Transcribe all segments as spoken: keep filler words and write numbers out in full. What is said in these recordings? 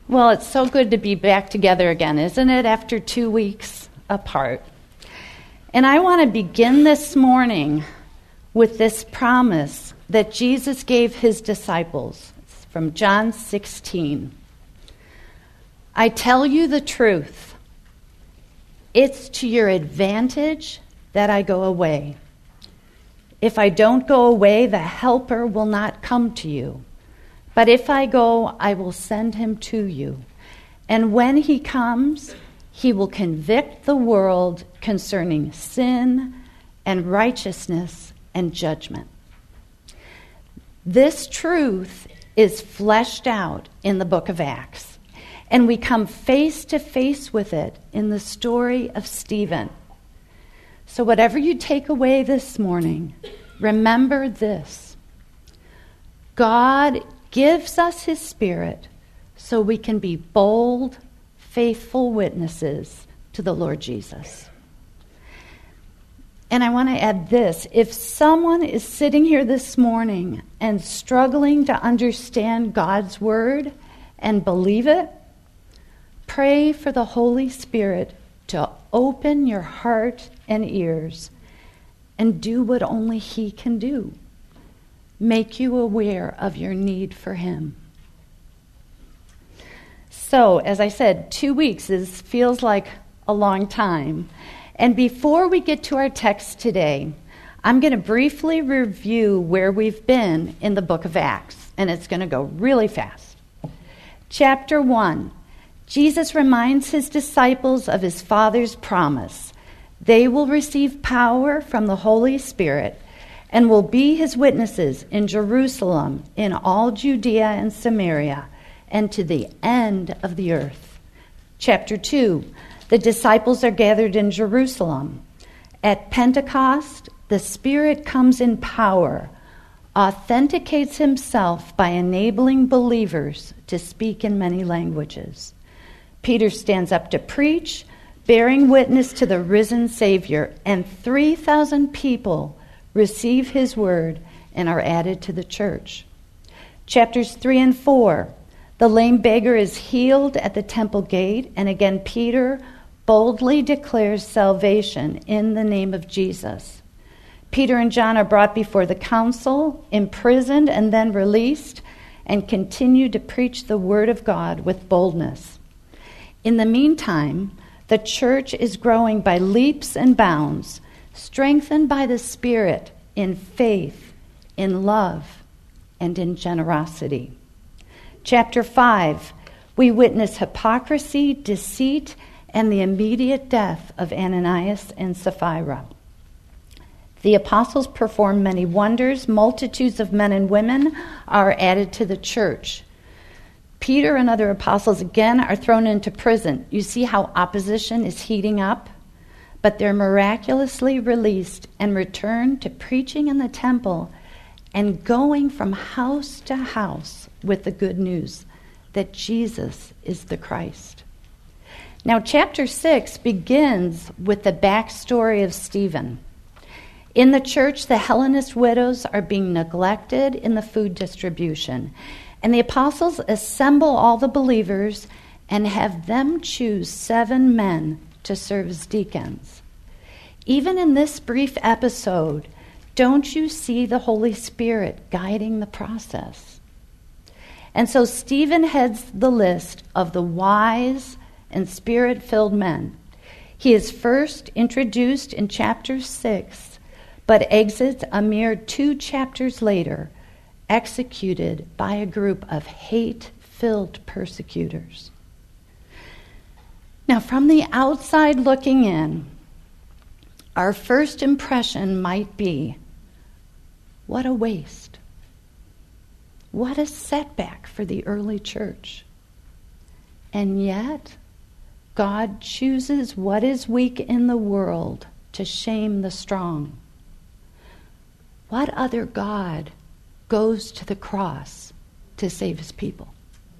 Well, it's so good to be back together again, isn't it, after two weeks apart? And I want to begin this morning with this promise that Jesus gave his disciples. It's from John sixteen. I tell you the truth. It's to your advantage that I go away. If I don't go away, the Helper will not come to you. But if I go, I will send him to you. And when he comes, he will convict the world concerning sin and righteousness and judgment. This truth is fleshed out in the book of Acts, and we come face to face with it in the story of Stephen. So whatever you take away this morning, remember this. God gives us his Spirit so we can be bold, faithful witnesses to the Lord Jesus. And I want to add this. If someone is sitting here this morning and struggling to understand God's word and believe it, pray for the Holy Spirit to open your heart and ears and do what only he can do. Make you aware of your need for him. So, as I said, two weeks is feels like a long time. And before we get to our text today, I'm going to briefly review where we've been in the book of Acts. And it's going to go really fast. Chapter one, Jesus reminds his disciples of his Father's promise. They will receive power from the Holy Spirit and will be his witnesses in Jerusalem, in all Judea and Samaria, and to the end of the earth. Chapter two, the disciples are gathered in Jerusalem. At Pentecost, the Spirit comes in power, authenticates himself by enabling believers to speak in many languages. Peter stands up to preach, bearing witness to the risen Savior, and three thousand people receive his word and are added to the church. Chapters three and four, the lame beggar is healed at the temple gate, and again Peter boldly declares salvation in the name of Jesus. Peter and John are brought before the council, imprisoned and then released, and continue to preach the word of God with boldness. In the meantime, the church is growing by leaps and bounds, strengthened by the Spirit in faith, in love, and in generosity. Chapter five, we witness hypocrisy, deceit, and the immediate death of Ananias and Sapphira. The apostles perform many wonders. Multitudes of men and women are added to the church. Peter and other apostles again are thrown into prison. You see how opposition is heating up? But they're miraculously released and return to preaching in the temple and going from house to house with the good news that Jesus is the Christ. Now, chapter six begins with the backstory of Stephen. In the church, the Hellenist widows are being neglected in the food distribution, and the apostles assemble all the believers and have them choose seven men to serve as deacons. Even in this brief episode, don't you see the Holy Spirit guiding the process? And so Stephen heads the list of the wise and spirit-filled men. He is first introduced in chapter six, but exits a mere two chapters later, executed by a group of hate-filled persecutors. Now, from the outside looking in, our first impression might be, what a waste. What a setback for the early church. And yet, God chooses what is weak in the world to shame the strong. What other God goes to the cross to save his people?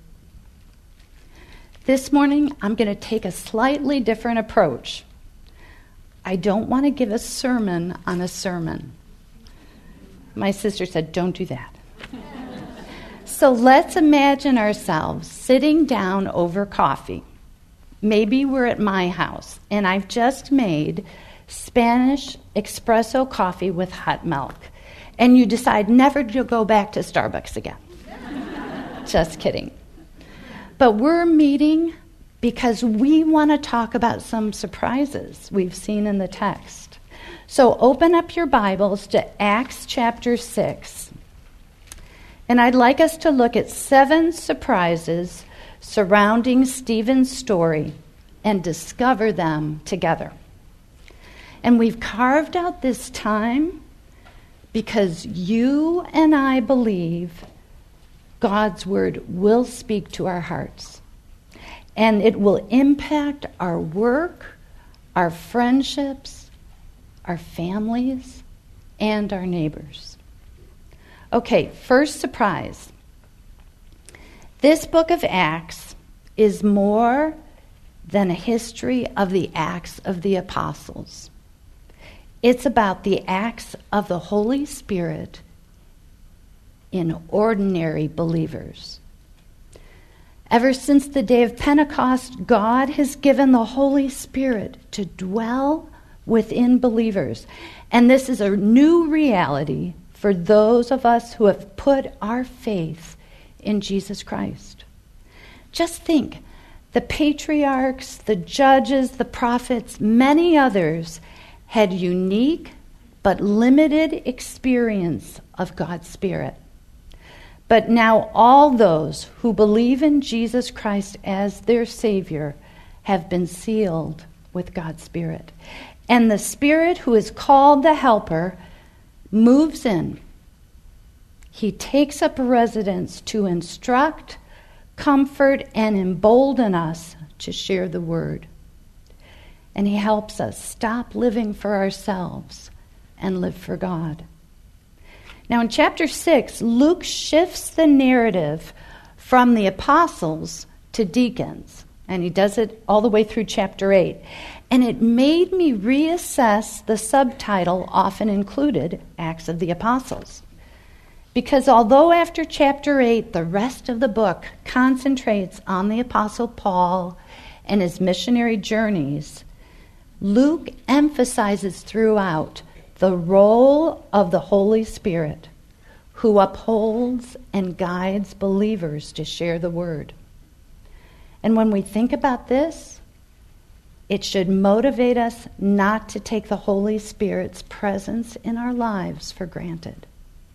This morning, I'm going to take a slightly different approach. I don't want to give a sermon on a sermon. My sister said, don't do that. So let's imagine ourselves sitting down over coffee. Maybe we're at my house, and I've just made Spanish espresso coffee with hot milk, and you decide never to go back to Starbucks again. Just kidding. But we're meeting because we want to talk about some surprises we've seen in the text. So open up your Bibles to Acts chapter six. And I'd like us to look at seven surprises surrounding Stephen's story and discover them together. And we've carved out this time because you and I believe God's word will speak to our hearts. And it will impact our work, our friendships, our families, and our neighbors. Okay, first surprise. This book of Acts is more than a history of the Acts of the Apostles. It's about the acts of the Holy Spirit in ordinary believers. Ever since the day of Pentecost, God has given the Holy Spirit to dwell within believers. And this is a new reality for those of us who have put our faith in Jesus Christ. Just think, the patriarchs, the judges, the prophets, many others had unique but limited experience of God's Spirit. But now all those who believe in Jesus Christ as their Savior have been sealed with God's Spirit. And the Spirit who is called the Helper moves in. He takes up residence to instruct, comfort, and embolden us to share the word. And he helps us stop living for ourselves and live for God. Now in chapter six, Luke shifts the narrative from the apostles to deacons. And he does it all the way through chapter eight. And it made me reassess the subtitle often included, Acts of the Apostles. Because although after chapter eight, the rest of the book concentrates on the Apostle Paul and his missionary journeys, Luke emphasizes throughout the role of the Holy Spirit, who upholds and guides believers to share the word. And when we think about this, it should motivate us not to take the Holy Spirit's presence in our lives for granted.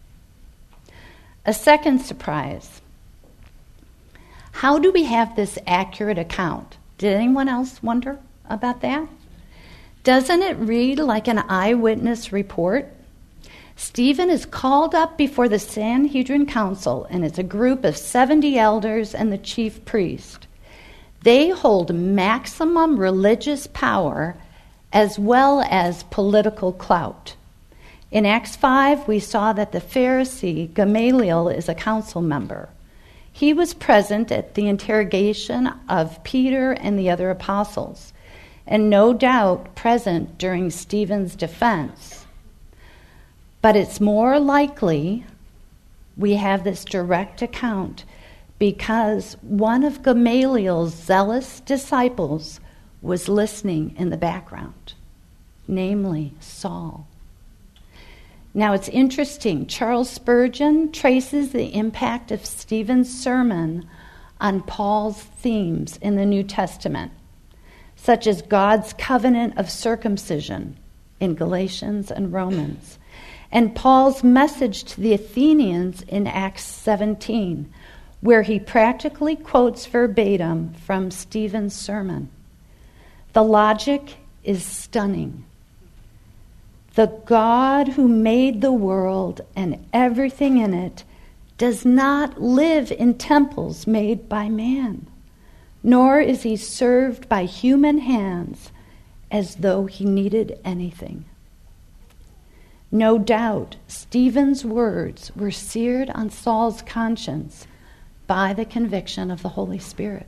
A second surprise. How do we have this accurate account? Did anyone else wonder about that? Doesn't it read like an eyewitness report? Stephen is called up before the Sanhedrin Council, and it's a group of seventy elders and the chief priest. They hold maximum religious power as well as political clout. In Acts five, we saw that the Pharisee Gamaliel is a council member. He was present at the interrogation of Peter and the other apostles, and no doubt present during Stephen's defense. But it's more likely we have this direct account because one of Gamaliel's zealous disciples was listening in the background, namely Saul. Now it's interesting, Charles Spurgeon traces the impact of Stephen's sermon on Paul's themes in the New Testament, such as God's covenant of circumcision in Galatians and Romans, and Paul's message to the Athenians in Acts seventeen, where he practically quotes verbatim from Stephen's sermon. The logic is stunning. The God who made the world and everything in it does not live in temples made by man, nor is he served by human hands as though he needed anything. No doubt, Stephen's words were seared on Saul's conscience by the conviction of the Holy Spirit.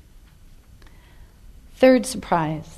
Third surprise.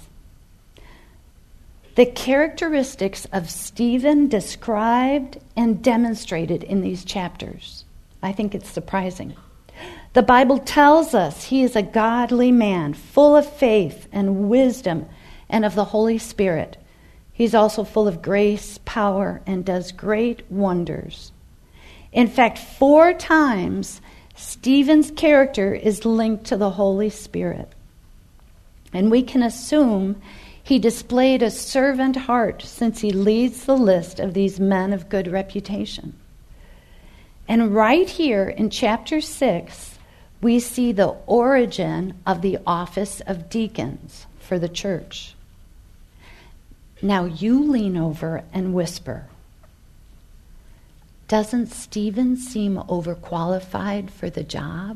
The characteristics of Stephen described and demonstrated in these chapters I think it's surprising. The Bible tells us he is a godly man, full of faith and wisdom and of the Holy Spirit. He's also full of grace, power, and does great wonders. In fact, four times Stephen's character is linked to the Holy Spirit. And we can assume he displayed a servant heart since he leads the list of these men of good reputation. And right here in chapter six, we see the origin of the office of deacons for the church. Now you lean over and whisper, doesn't Stephen seem overqualified for the job?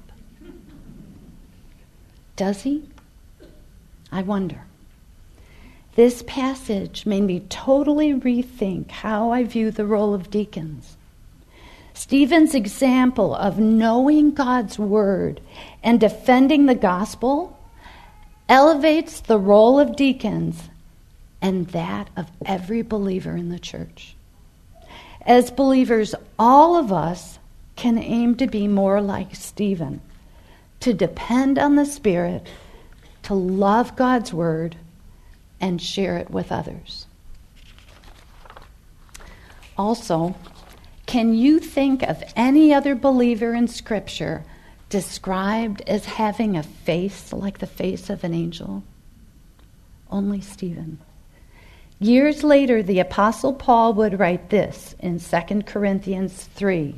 Does he? I wonder. This passage made me totally rethink how I view the role of deacons. Stephen's example of knowing God's word and defending the gospel elevates the role of deacons and that of every believer in the church. As believers, all of us can aim to be more like Stephen, to depend on the Spirit, to love God's word, and share it with others. Also, can you think of any other believer in Scripture described as having a face like the face of an angel? Only Stephen. Years later, the Apostle Paul would write this in Second Corinthians three.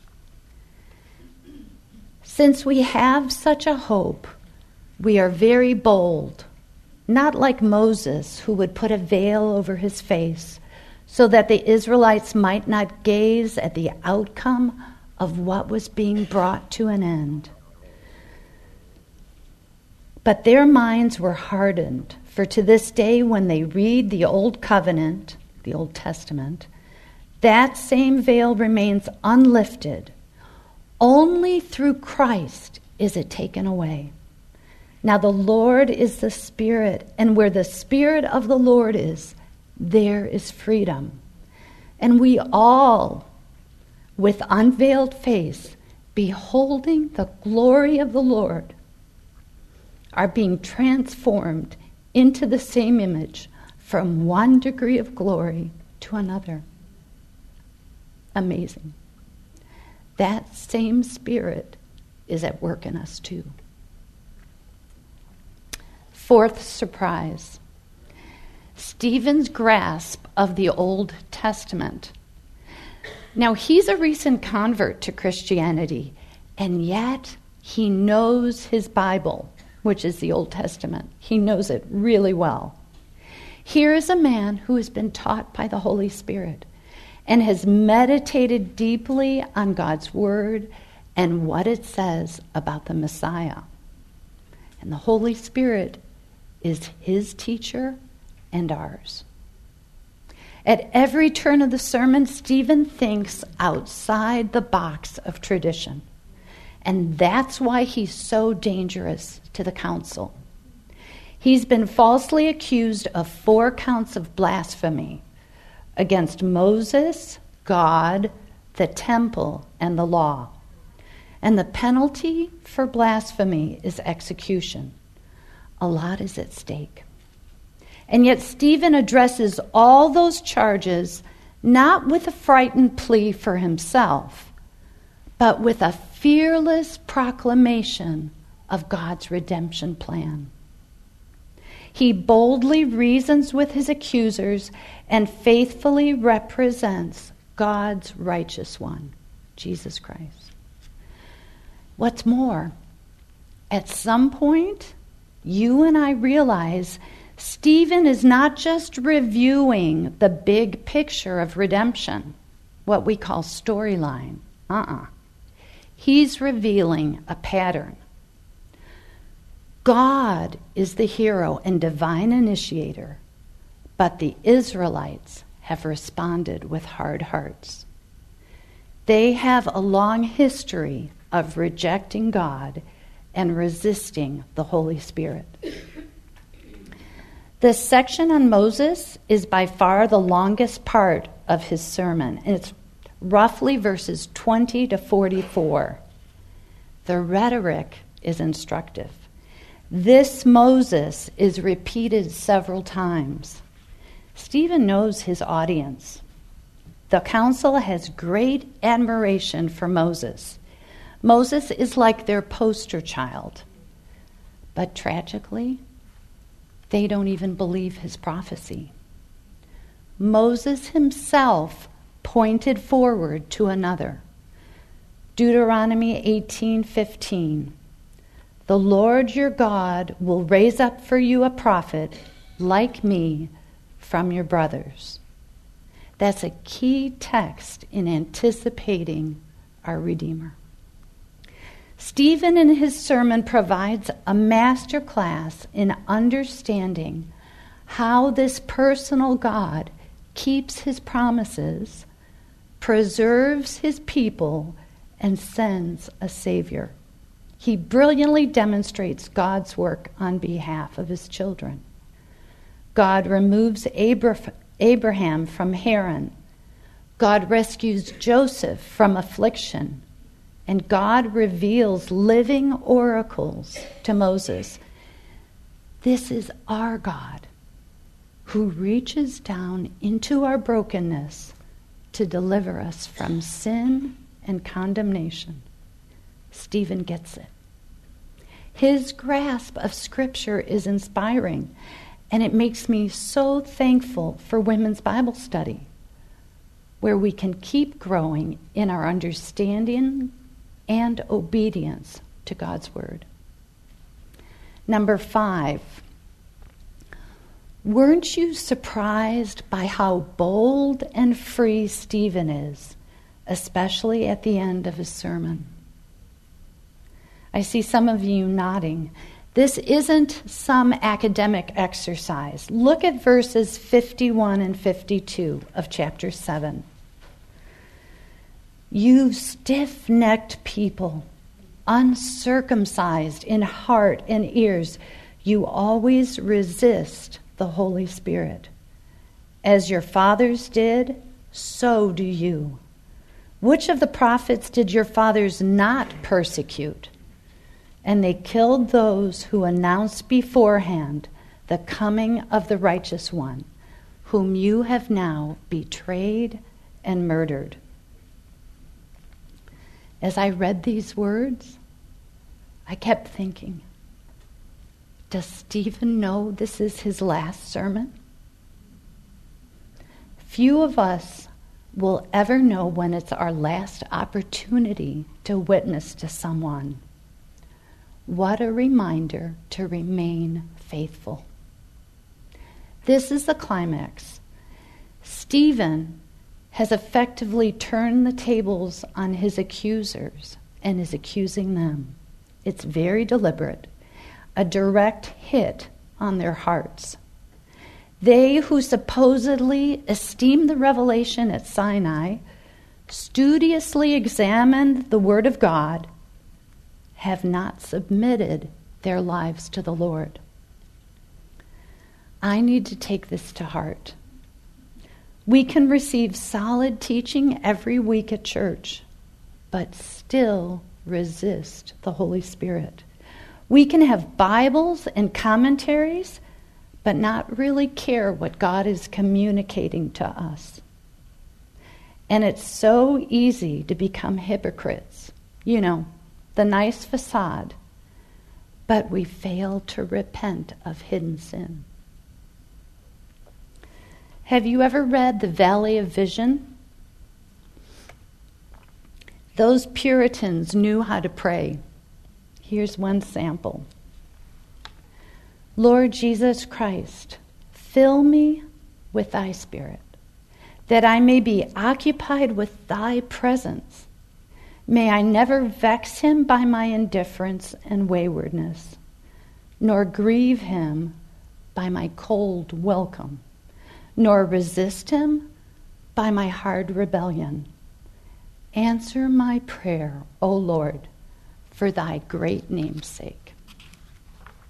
Since we have such a hope, we are very bold, not like Moses, who would put a veil over his face so that the Israelites might not gaze at the outcome of what was being brought to an end. But their minds were hardened, for to this day when they read the Old Covenant, the Old Testament, that same veil remains unlifted. Only through Christ is it taken away. Now the Lord is the Spirit, and where the Spirit of the Lord is, there is freedom. And we all, with unveiled face, beholding the glory of the Lord, are being transformed into the same image from one degree of glory to another. Amazing. That same Spirit is at work in us too. Fourth surprise. Stephen's grasp of the Old Testament. Now, he's a recent convert to Christianity, and yet he knows his Bible, which is the Old Testament. He knows it really well. Here is a man who has been taught by the Holy Spirit and has meditated deeply on God's word and what it says about the Messiah. And the Holy Spirit is his teacher and ours. At every turn of the sermon, Stephen thinks outside the box of tradition. And that's why he's so dangerous to the council. He's been falsely accused of four counts of blasphemy against Moses, God, the temple, and the law. And the penalty for blasphemy is execution. A lot is at stake. And yet Stephen addresses all those charges not with a frightened plea for himself, but with a fearless proclamation of God's redemption plan. He boldly reasons with his accusers and faithfully represents God's righteous one, Jesus Christ. What's more, at some point, you and I realize Stephen is not just reviewing the big picture of redemption, what we call storyline. Uh-uh. He's revealing a pattern. God is the hero and divine initiator, but the Israelites have responded with hard hearts. They have a long history of rejecting God and resisting the Holy Spirit. This section on Moses is by far the longest part of his sermon, and it's roughly verses twenty to forty-four. The rhetoric is instructive. This Moses is repeated several times. Stephen knows his audience. The council has great admiration for Moses. Moses is like their poster child. But tragically, they don't even believe his prophecy. Moses himself pointed forward to another. Deuteronomy eighteen fifteen. The Lord your God will raise up for you a prophet like me from your brothers. That's a key text in anticipating our Redeemer. Stephen in his sermon provides a master class in understanding how this personal God keeps his promises, preserves his people, and sends a Savior. He brilliantly demonstrates God's work on behalf of his children. God removes Abraham from Haran. God rescues Joseph from affliction. And God reveals living oracles to Moses. This is our God who reaches down into our brokenness to deliver us from sin and condemnation. Stephen gets it. His grasp of Scripture is inspiring, and it makes me so thankful for Women's Bible Study, where we can keep growing in our understanding and obedience to God's Word. Number five, weren't you surprised by how bold and free Stephen is, especially at the end of his sermon? I see some of you nodding. This isn't some academic exercise. Look at verses fifty-one and fifty-two of chapter seven. You stiff-necked people, uncircumcised in heart and ears, you always resist the Holy Spirit. As your fathers did, so do you. Which of the prophets did your fathers not persecute? And they killed those who announced beforehand the coming of the righteous one, whom you have now betrayed and murdered. As I read these words, I kept thinking, does Stephen know this is his last sermon? Few of us will ever know when it's our last opportunity to witness to someone. What a reminder to remain faithful. This is the climax. Stephen has effectively turned the tables on his accusers and is accusing them. It's very deliberate, a direct hit on their hearts. They who supposedly esteemed the revelation at Sinai, studiously examined the Word of God, have not submitted their lives to the Lord. I need to take this to heart. We can receive solid teaching every week at church, but still resist the Holy Spirit. We can have Bibles and commentaries, but not really care what God is communicating to us. And it's so easy to become hypocrites. You know, the nice facade, but we fail to repent of hidden sin. Have you ever read The Valley of Vision? Those Puritans knew how to pray. Here's one sample. Lord Jesus Christ, fill me with thy Spirit, that I may be occupied with thy presence. May I never vex him by my indifference and waywardness, nor grieve him by my cold welcome, nor resist him by my hard rebellion. Answer my prayer, O Lord, for thy great name's sake.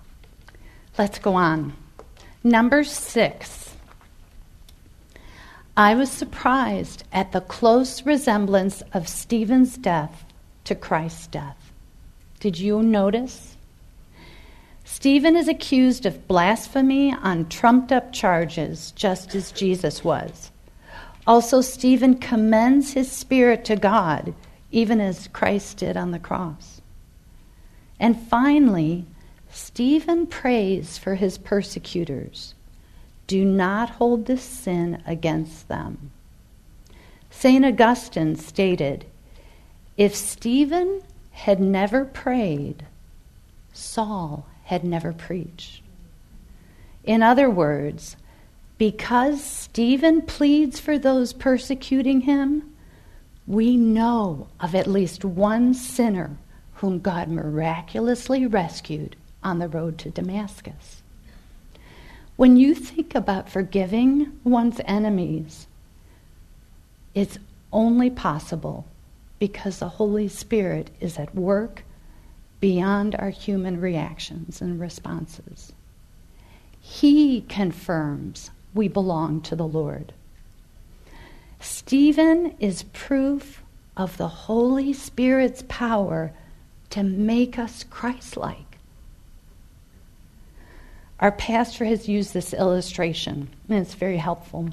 Let's go on. Number six. I was surprised at the close resemblance of Stephen's death to Christ's death. Did you notice? Stephen is accused of blasphemy on trumped-up charges, just as Jesus was. Also, Stephen commends his spirit to God, even as Christ did on the cross. And finally, Stephen prays for his persecutors. Do not hold this sin against them. Saint Augustine stated, if Stephen had never prayed, Saul had never preached. In other words, because Stephen pleads for those persecuting him, we know of at least one sinner whom God miraculously rescued on the road to Damascus. When you think about forgiving one's enemies, it's only possible because the Holy Spirit is at work beyond our human reactions and responses. He confirms we belong to the Lord. Stephen is proof of the Holy Spirit's power to make us Christ-like. Our pastor has used this illustration, and it's very helpful.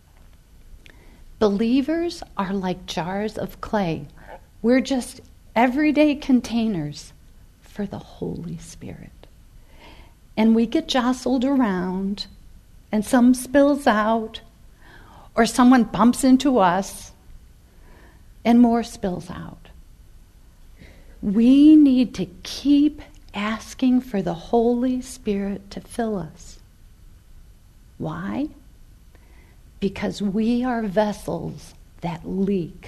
Believers are like jars of clay. We're just everyday containers for the Holy Spirit. And we get jostled around, and some spills out, or someone bumps into us, and more spills out. We need to keep asking for the Holy Spirit to fill us. Why? Because we are vessels that leak.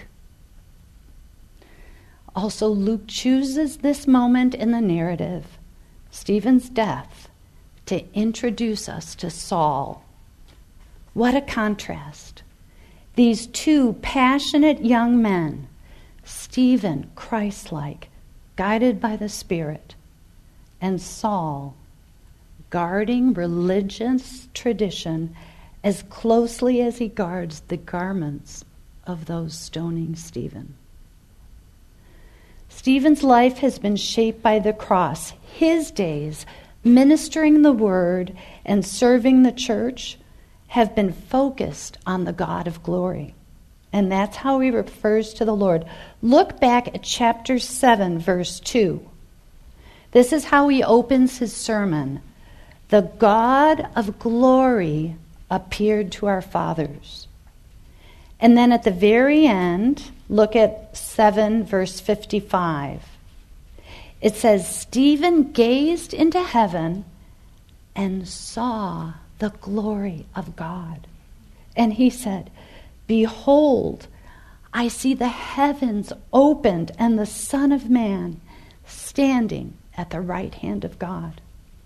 Also, Luke chooses this moment in the narrative, Stephen's death, to introduce us to Saul. What a contrast. These two passionate young men, Stephen, Christ-like, guided by the Spirit, and Saul, guarding religious tradition as closely as he guards the garments of those stoning Stephen. Stephen's life has been shaped by the cross. His days, ministering the word and serving the church, have been focused on the God of glory. And that's how he refers to the Lord. Look back at chapter seven, verse two. This is how he opens his sermon. The God of glory appeared to our fathers. And then at the very end, look at seven, verse fifty-five. It says, Stephen gazed into heaven and saw the glory of God. And he said, behold, I see the heavens opened and the Son of Man standing at the right hand of God.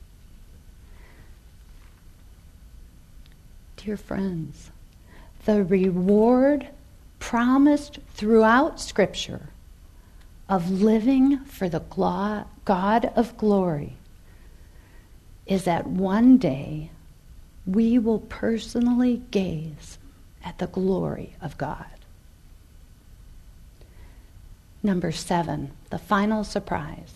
Dear friends, the reward promised throughout Scripture of living for the God of glory is that one day we will personally gaze at the glory of God. Number seven, the final surprise.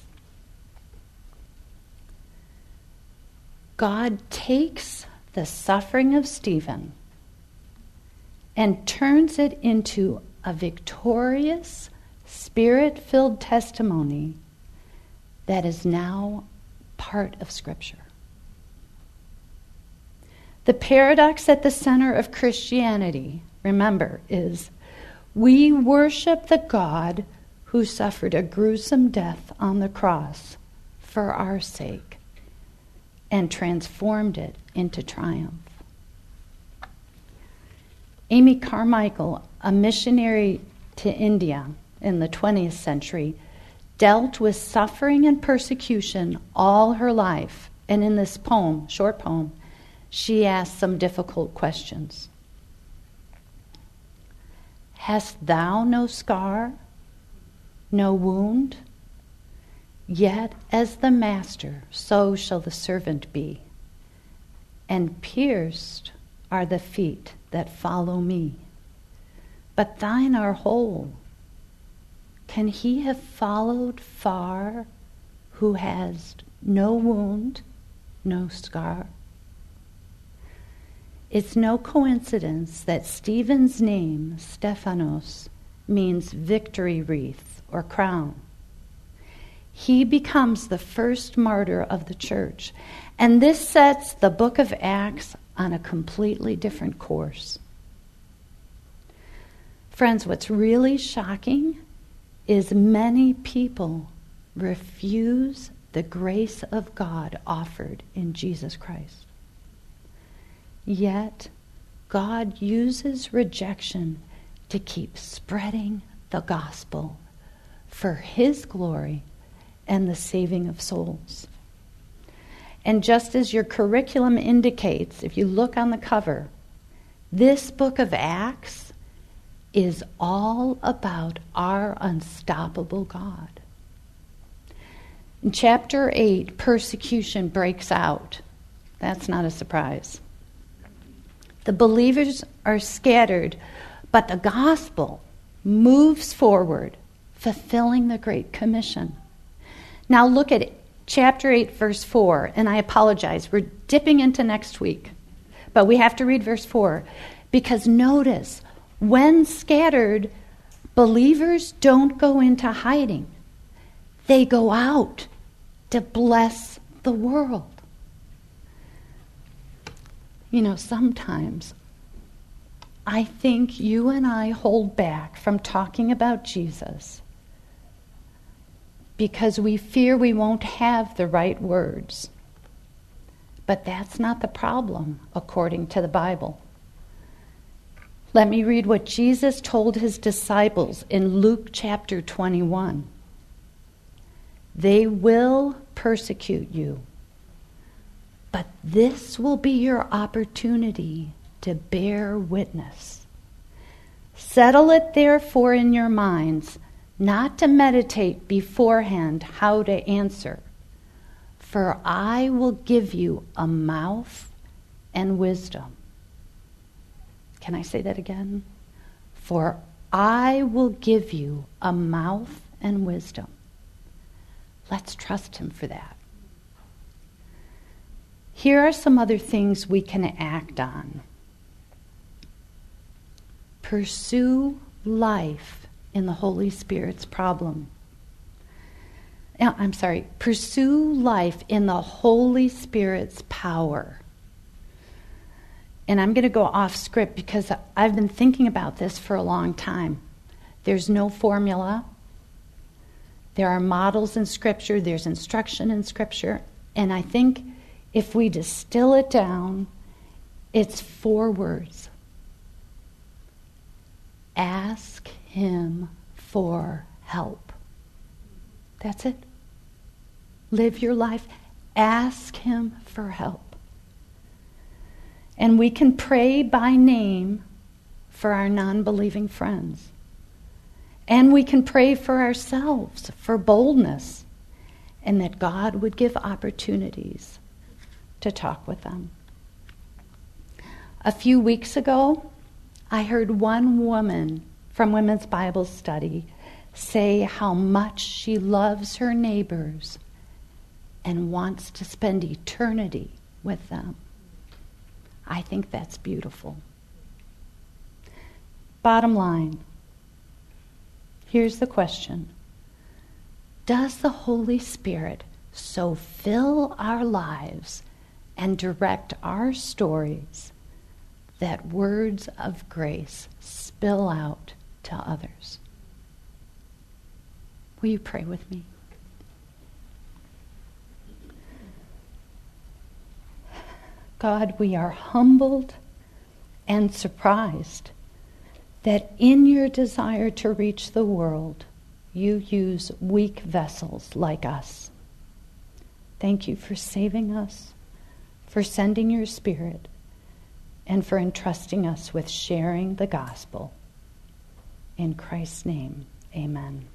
God takes the suffering of Stephen and turns it into a victorious, Spirit-filled testimony that is now part of Scripture. The paradox at the center of Christianity, remember, is we worship the God who suffered a gruesome death on the cross for our sake and transformed it into triumph. Amy Carmichael, a missionary to India in the twentieth century, dealt with suffering and persecution all her life. And in this poem, short poem, she asked some difficult questions. Hast thou no scar, no wound? Yet as the master, so shall the servant be. And pierced are the feet that follow me. but thine are whole. Can he have followed far who has no wound, no scar? It's no coincidence that Stephen's name, Stephanos, means victory wreath or crown. He becomes the first martyr of the church, and this sets the book of Acts on a completely different course. Friends, what's really shocking is many people refuse the grace of God offered in Jesus Christ. Yet, God uses rejection to keep spreading the gospel for his glory and the saving of souls. And just as your curriculum indicates, if you look on the cover, this book of Acts is all about our unstoppable God. In chapter eight, persecution breaks out. That's not a surprise. The believers are scattered, but the gospel moves forward, fulfilling the Great Commission. Now look at chapter eight, verse four, and I apologize, we're dipping into next week, but we have to read verse four, because notice, when scattered, believers don't go into hiding. They go out to bless the world. You know, sometimes I think you and I hold back from talking about Jesus because we fear we won't have the right words. But that's not the problem, according to the Bible. Let me read what Jesus told his disciples in Luke chapter twenty-one. They will persecute you, but this will be your opportunity to bear witness. Settle it therefore in your minds, not to meditate beforehand how to answer, for I will give you a mouth and wisdom. Can I say that again? For I will give you a mouth and wisdom. Let's trust him for that. Here are some other things we can act on. Pursue life in the Holy Spirit's problem. I'm sorry, pursue life in the Holy Spirit's power. And I'm going to go off script because I've been thinking about this for a long time. There's no formula. There are models in Scripture. There's instruction in Scripture. And I think if we distill it down, it's four words. Ask him for help. That's it. Live your life. Ask him for help. And we can pray by name for our non-believing friends. And we can pray for ourselves for boldness and that God would give opportunities to talk with them. A few weeks ago, I heard one woman from Women's Bible Study say how much she loves her neighbors and wants to spend eternity with them. I think that's beautiful. Bottom line, here's the question. Does the Holy Spirit so fill our lives and direct our stories that words of grace spill out to others? Will you pray with me? God, we are humbled and surprised that in your desire to reach the world, you use weak vessels like us. Thank you for saving us, for sending your Spirit, and for entrusting us with sharing the gospel. In Christ's name, amen.